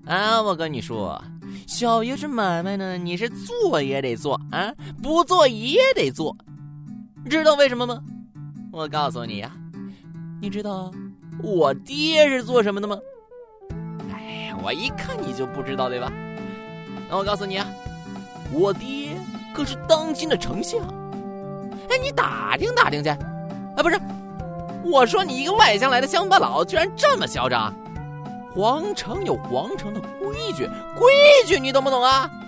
啊，我跟你说，小爷这买卖呢，你是做也得做啊，不做也得做，知道为什么吗？我告诉你呀，你知道我爹是做什么的吗？哎，我一看你就不知道对吧？那我告诉你啊，我爹可是当今的丞相。哎，你打听打听去。啊，不是，我说你一个外乡来的乡巴佬，居然这么嚣张！皇城有皇城的规矩，规矩你懂不懂啊？